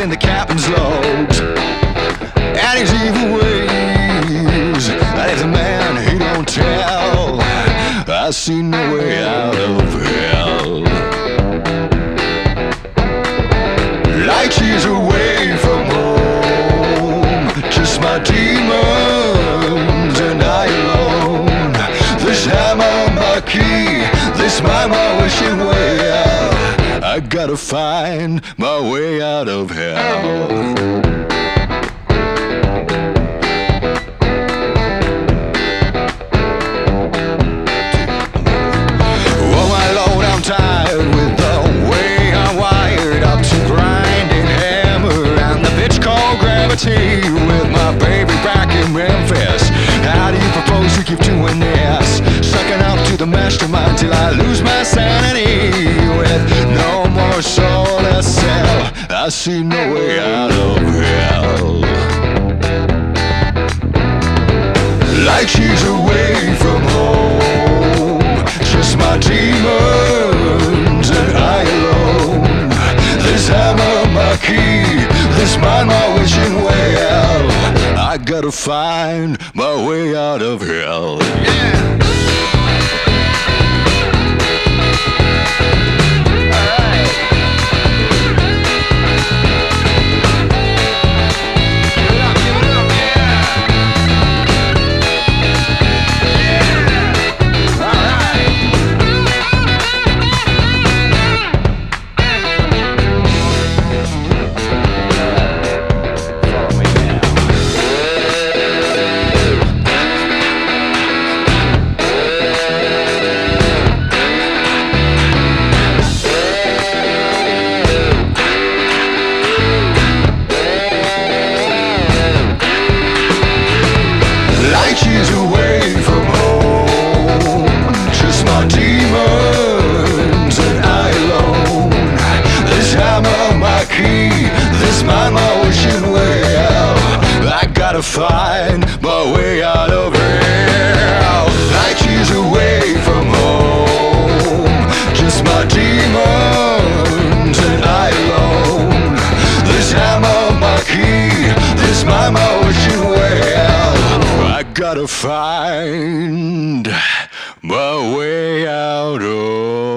in the captain's logs and his evil ways. And if the man he don't tell, I see no way out of hell. Like she's away from home, just my demons and I alone. This hammer, my key, this my wishing way out. I gotta find my way out of hell. With my baby back in Memphis. How do you propose to keep doing this? Sucking up to the mastermind till I lose my sanity. With no more soul to sell, I see no way out of hell. Like she's away from home, just my demons and I alone. This hammer, my key, this mind, my wishing way out. I gotta find my way out of hell. Yeah. She's away from home, just my demons and I alone. This hammer, my key, this mind, my wishing way out. I gotta find my way out of hell. Like she's away from home, just my demons and I alone. This hammer, my key, this mind, my wishing way out. I gotta find my way out of